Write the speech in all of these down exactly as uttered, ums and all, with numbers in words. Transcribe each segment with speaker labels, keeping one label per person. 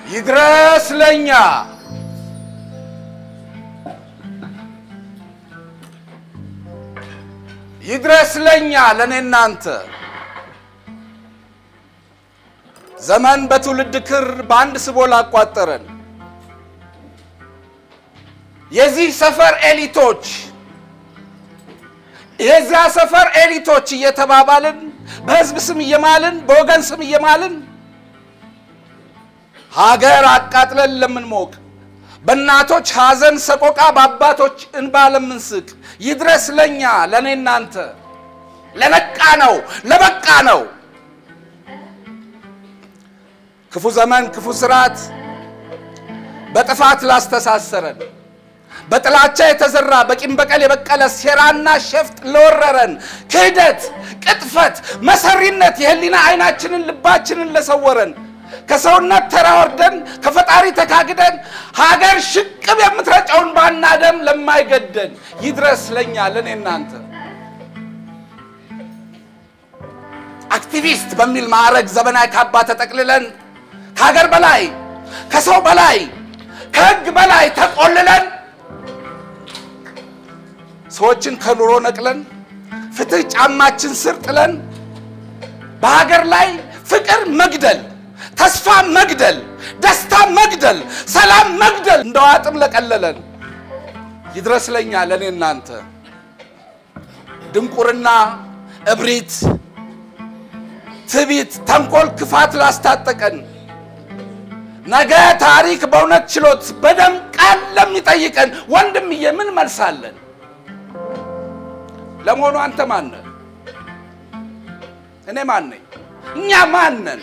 Speaker 1: ይድረስ ለኛ ይድረስ ለኛ ለኔናንተ ዘመን በትውልድ ክር ባንድ ስቦላ አቋጠረን የዚህ ሰፈር ኤሊቶች የዛ ሰፈር ኤሊቶች እየተባባልን በህዝብ ስም እየማልን በወገን ስም እየማልን ሀገር አቃጥለን ለምን ሞቅ በእናቶች ሐዘን ሰቆቃ በአባቶች እንባ ለምንስቅ ይድረስ ለኛ ለኔናንተ ለበቃ ነው ለበቃ ነው ክፉ ዘመን ክፉ ስራት በጥፋት ላስተሳሰረን በጥላቻ የተዘራ በቂም በቀል የበቀለ ሴራና ሸፍጥ ለወረረን ክህደት ቅጥፈት መሰሪነት የህሊና አይናችንን ልባችንን ለሰወረን ከሰውነት ተራወርደን ከፈጣሪ ተካግደን ሀገር ሽቅብ የምትረጨውን ባናደም ለማይገደን ይድረስ ለኛ ለኔናንተ አክቲቪስት በሚል ማዕረግ ዘመናዊ ካባ ተጠቅልለን ከሀገር በላይ ከሰው በላይ ከህግ በላይ ተቆልለን ሰዎችን ከኑሮ ነቅለን ፍትህ ጫማችን ስር ጥለን በሀገር ላይ ፍቅር መግደል ተስፋ መግደል ደስታ መግደል ሰላም መግደል እንደዋጥም ለቀለለን ይድረስ ለኛ ለኔናንተ ድንቁርና እብሪት ትቢት ተንኮል ክፋት ላስታጠቀን ነገ ታሪክ በእውነት ችሎት በደም ቃል ለሚጠይቀን ወንድምዬ ምን መልሳለን ለሞኑ አንተ ማን ነህ እኔ ማን ነኝ እኛ ማን ነን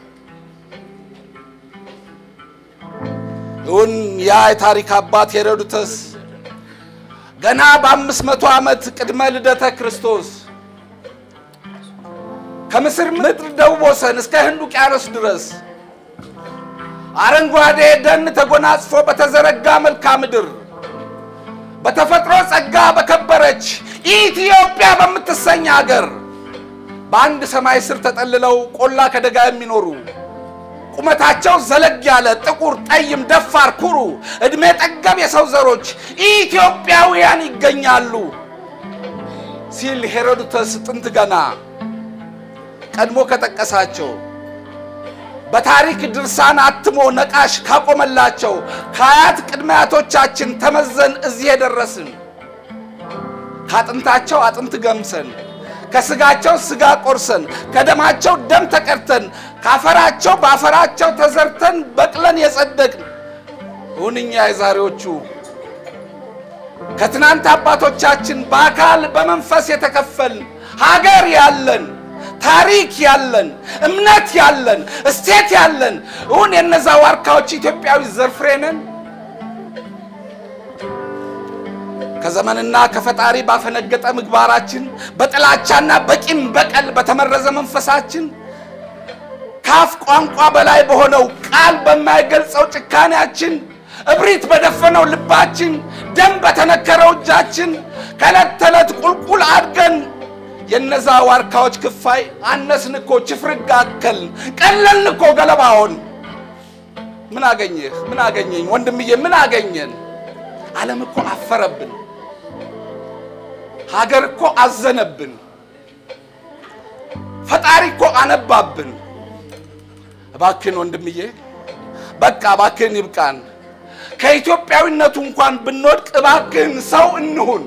Speaker 1: ኡን ያ ታሪክ አባት ሄሮድተስ ገና በአምስት መቶ ዓመት ቅድመ ልደተ ክርስቶስ ከምስር ምድር ደቡብ ወሰን እስከ ህንድ ውቅያኖስ ድረስ አረንጓዴ ደን ተጎናጽፎ በተዘረጋ መልክዓ ምድር በተፈጥሮ ጸጋ በከበረች ኢትዮጵያ በምትሰኝ ሀገር በአንድ ሰማይ ስር ተጠልለው ቆላ ከደጋ የሚኖሩ ቁመታቸው ዘለግ ያለ ጥቁር ጠይም ደፋር ኩሩ እድሜ ጠገብ የሰው ዘሮች ኢትዮጵያውያን ይገኛሉ ሲል ሄሮድተስ ጥንት ገና ቀድሞ ከጠቀሳቸው በታሪክ ድርሳን አትሞ ነቃሽ ካቆመላቸው ከአያት ቅድማያቶቻችን ተመዘን እዚህ የደረስን ካጥንታቸው አጥንት ገምሰን ከስጋቸው ስጋ ቆርሰን ከደማቸው ደም ተቀርተን ካፈራቸው ባፈራቸው ተዘርተን በቅለን የጸደቅን ሁንኛ የዛሬዎቹ ከትናንት አባቶቻችን በአካል በመንፈስ የተከፈል ሀገር ያለን ታሪክ ያለን እምነት ያለን እስቴት ያለን ሁን የነዛ ዋርካዎች ኢትዮጵያዊ ዘርፍሬነን ከዘመንና ከፈጣሪ ባፈነገጠ ምግባራችን በጥላቻና በቂም በቀል በተመረዘ መንፈሳችን ካፍ ቋንቋ በላይ በሆነው ቃል በማይገልጸው ጭካኔያችን እብሪት በደፈነው ልባችን ደም በተነከረው እጃችን ከለት ተለት ቁልቁል አድገን የነዛ ዋርካዎች ክፋይ አነስንኮ ችፍርጋከል ቀለልንኮ ገለባውን ምን አገኘህ ምን አገኘኝ ወንድምዬ ምን አገኘን ዓለም እኮ አፈረብን ሀገር እኮ አዘነብን ፈጣሪ እኮ አነባብን እባክን ወንድምዬ በቃ እባክን ይብቃን ከኢትዮጵያዊነቱ እንኳን ብንወድቅ እባክን ሰው እንሁን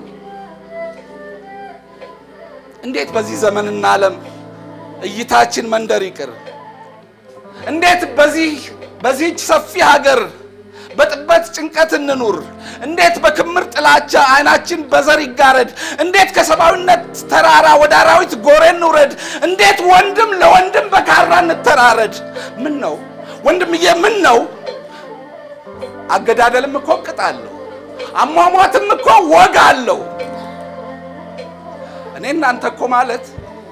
Speaker 1: እንዴት በዚህ ዘመንና ዓለም እይታችን መንደር ይቅር እንዴት በዚህ በዚህች ሰፊ ሀገር በጥበት ጭንቀት እንኑር እንዴት በክምር ጥላቻ አይናችን በዘር ይጋረድ እንዴት ከሰባዊነት ተራራ ወደ አራዊት ጎሬ እንውረድ እንዴት ወንድም ለወንድም በካራ እንተራረድ ምን ነው ወንድምዬ ምን ነው አገዳደልም እኮ ቅጣለው አሟሟትም እኮ ወግ አለው እኔና አንተ እኮ ማለት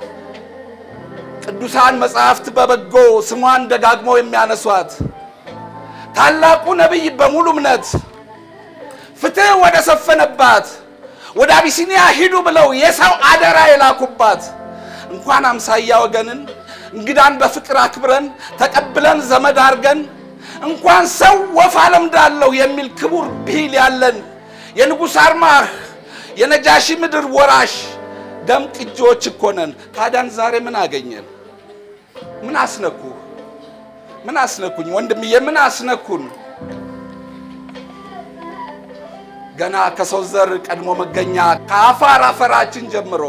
Speaker 1: ቅዱሳን መጻሕፍት በበጎ ስሟን ደጋግመው የሚያነሷት ታላቁ ነብይ በሙሉ እምነት ፍትህ ወደ ሰፈነባት ወደ አቢሲኒያ ሂዱ ብለው የሰው አደራ የላኩባት እንኳን አምሳያ ወገንን እንግዳን በፍቅር አክብረን ተቀብለን ዘመድ አርገን እንኳን ሰው ወፍ አለምዳለው የሚል ክቡር ብሂል ያለን የንጉስ አርማህ የነጃሺ ምድር ወራሽ ደም ቅጆች እኮ ነን። ታዲያን ዛሬ ምን አገኘን? ምን አስነኩ? ምን አስነኩኝ? ወንድምዬ ምን አስነኩን? ገና ከሰው ዘር ቀድሞ መገኛ ከአፋር አፈራችን ጀምሮ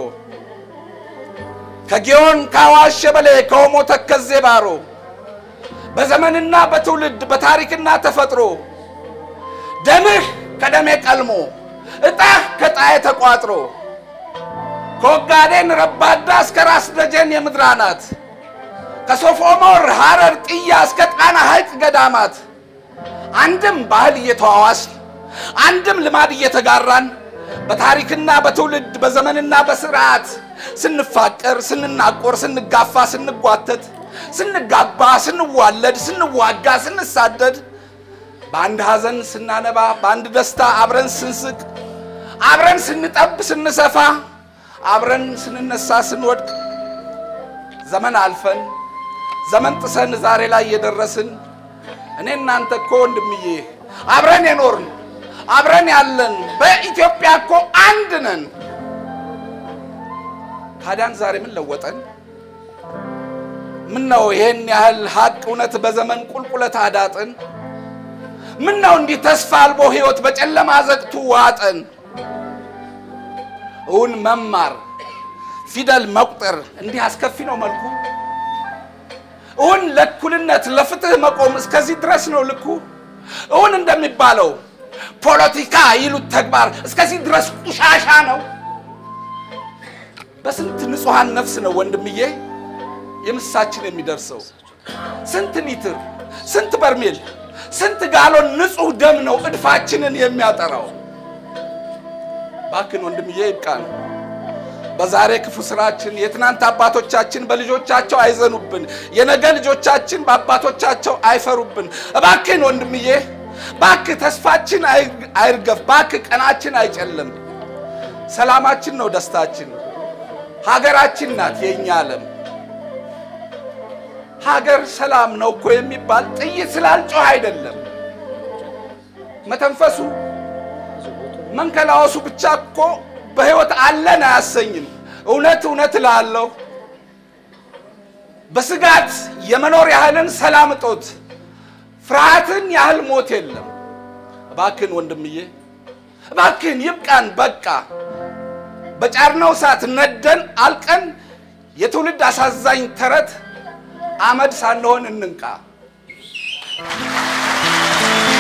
Speaker 1: ከጊዮን ከአዋሽ ሸበሌ ከኦሞ ተከዜ ባሮ በዘመንና በትውልድ በታሪክና ተፈጥሮ ደምህ ከደሜ ቀልሞ እጣህ ከጣዬ ተቋጥሮ ከኦጋዴን ረባዳ እስከ ራስ ደጀን የምድራናት ከሶፍ ኦሞር ሐረር ጥያ እስከ ጣና ሐይቅ ገዳማት አንድም ባህል እየተዋዋስ አንድም ልማድ እየተጋራን በታሪክና በትውልድ በዘመንና በስርዓት ስንፋቀር ስንናቆር ስንጋፋ ስንጓተት ስንጋባ ስንዋለድ ስንዋጋ ስንሳደድ በአንድ ሐዘን ስናነባ በአንድ ደስታ አብረን ስንስቅ አብረን ስንጠብ ስንሰፋ አብረን ስንነሳ ስንወድቅ ዘመን አልፈን ዘመን ጥሰን ዛሬ ላይ የደረስን እኔ እናንተ እኮ ወንድምዬ አብረን የኖርን አብረን ያለን በኢትዮጵያ እኮ አንድ ነን። ታዲያን ዛሬ ምን ለወጠን? ምን ነው ይሄን ያህል ሀቅ እውነት በዘመን ቁልቁለት አዳጥን? ምን ነው እንዲህ ተስፋ አልቦ ህይወት በጨለማ ዘግቱ ዋጠን? እውን መማር ፊደል መቁጠር እንዲህ አስከፊ ነው መልኩ? እውን ለእኩልነት ለፍትህ መቆም እስከዚህ ድረስ ነው ልኩ? እውን እንደሚባለው ፖለቲካ ይሉት ተግባር እስከዚህ ድረስ ቁሻሻ ነው? በስንት ንጹሃን ነፍስ ነው ወንድምዬ የምሳችን የሚደርሰው? ስንት ሊትር ስንት በርሜል ስንት ጋሎን ንጹህ ደም ነው እድፋችንን የሚያጠራው? ባክን ወንድምዬ ይብቃን። በዛሬ ክፉ ስራችን የትናንት አባቶቻችን በልጆቻቸው አይዘኑብን፣ የነገ ልጆቻችን በአባቶቻቸው አይፈሩብን። ባክን ወንድምዬ ባክ ተስፋችን አይርገፍ፣ ባክ ቀናችን አይጨልም። ሰላማችን ነው ደስታችን፣ ሀገራችን ናት የኛ ዓለም። ሀገር ሰላም ነው እኮ የሚባል ጥይት ስላልጮህ አይደለም። መተንፈሱ መንከላወሱ ብቻ እኮ በህይወት አለን አያሰኝም። እውነት እውነት እላለሁ በስጋት የመኖር ያህልን ሰላም እጦት ፍርሃትን ያህል ሞት የለም። እባክህን ወንድምዬ እባክህን ይብቃን በቃ። በጫርነው ሰዓት ነደን አልቀን የትውልድ አሳዛኝ ተረት አመድ ሳንሆን እንንቃ።